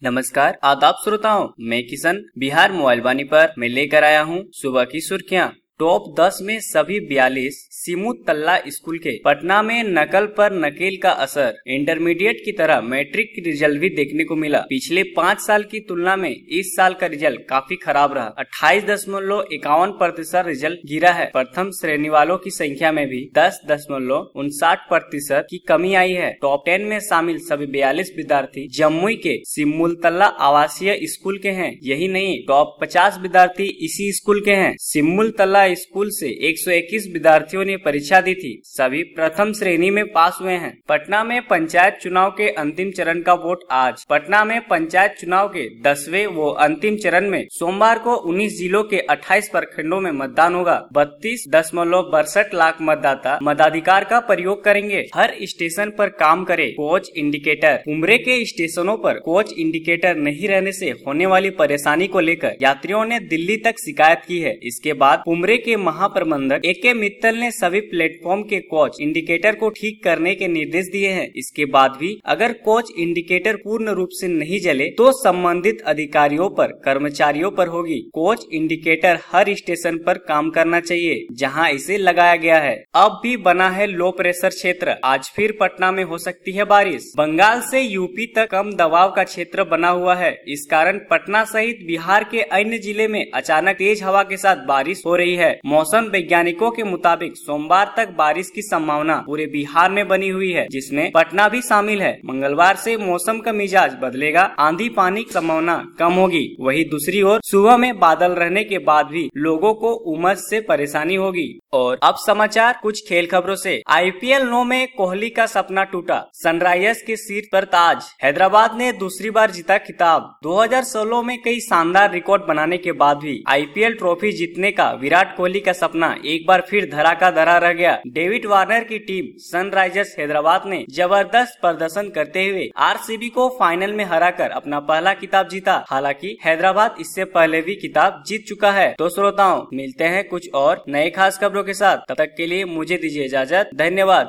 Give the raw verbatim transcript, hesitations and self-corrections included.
नमस्कार आदाब श्रोताओं, मैं किशन बिहार मोबाइल वाणी पर मैं लेकर आया हूं सुबह की सुर्खियां। टॉप दस में सभी बयालीस सिमुतल्ला स्कूल के। पटना में नकल पर नकेल का असर। इंटरमीडिएट की तरह मैट्रिक की रिजल्ट भी देखने को मिला। पिछले पाँच साल की तुलना में इस साल का रिजल्ट काफी खराब रहा। अट्ठाईस दशमलव इक्यावन प्रतिशत रिजल्ट गिरा है। प्रथम श्रेणी वालों की संख्या में भी दस दशमलव उनसाठ प्रतिशत की कमी आई है। टॉप टेन में शामिल सभी बयालीस विद्यार्थी जमुई के सिमुलतल्ला आवासीय स्कूल के हैं। यही नहीं, टॉप पचास विद्यार्थी इसी स्कूल के हैं। सिमुलतल्ला स्कूल से एक सौ इक्कीस विद्यार्थियों ने परीक्षा दी थी। सभी प्रथम श्रेणी में पास हुए हैं। पटना में पंचायत चुनाव के अंतिम चरण का वोट आज। पटना में पंचायत चुनाव के दसवें व अंतिम चरण में सोमवार को उन्नीस जिलों के अट्ठाईस प्रखंडों में मतदान होगा। बत्तीस दशमलव बासठ लाख मतदाता मताधिकार का प्रयोग करेंगे। हर स्टेशन पर काम करे कोच इंडिकेटर। उम्रे के स्टेशनों पर कोच इंडिकेटर नहीं रहने से होने वाली परेशानी को लेकर यात्रियों ने दिल्ली तक शिकायत की है। इसके बाद उम्रे के महाप्रबंधक ए के मित्तल ने सभी प्लेटफॉर्म के कोच इंडिकेटर को ठीक करने के निर्देश दिए हैं। इसके बाद भी अगर कोच इंडिकेटर पूर्ण रूप से नहीं जले तो संबंधित अधिकारियों पर कर्मचारियों पर होगी। कोच इंडिकेटर हर स्टेशन पर काम करना चाहिए जहां इसे लगाया गया है। अब भी बना है लो प्रेशर क्षेत्र। आज फिर पटना में हो सकती है बारिश। बंगाल से यूपी तक कम दबाव का क्षेत्र बना हुआ है। इस कारण पटना सहित बिहार के अन्य जिले में अचानक तेज हवा के साथ बारिश हो रही है। मौसम वैज्ञानिकों के मुताबिक सोमवार तक बारिश की संभावना पूरे बिहार में बनी हुई है, जिसमें पटना भी शामिल है। मंगलवार से मौसम का मिजाज बदलेगा, आंधी पानी की संभावना कम होगी। वहीं दूसरी ओर सुबह में बादल रहने के बाद भी लोगों को उमस से परेशानी होगी। और अब समाचार कुछ खेल खबरों से। आई पी एल नौ में कोहली का सपना टूटा, सनराइजर्स के सिर पर ताज। हैदराबाद ने दूसरी बार जीता खिताब। दो हज़ार सोलह में कई शानदार रिकॉर्ड बनाने के बाद भी आई पी एल ट्रॉफी जीतने का विराट कोहली का सपना एक बार फिर धरा का धरा रह गया। डेविड वार्नर की टीम सनराइजर्स हैदराबाद ने जबरदस्त प्रदर्शन करते हुए आर सी बी को फाइनल में हराकर अपना पहला खिताब जीता। हालांकि हैदराबाद इससे पहले भी खिताब जीत चुका है। तो श्रोताओं, मिलते हैं कुछ और नए खास खबरों के साथ। तब तक के लिए मुझे दीजिए इजाजत। धन्यवाद।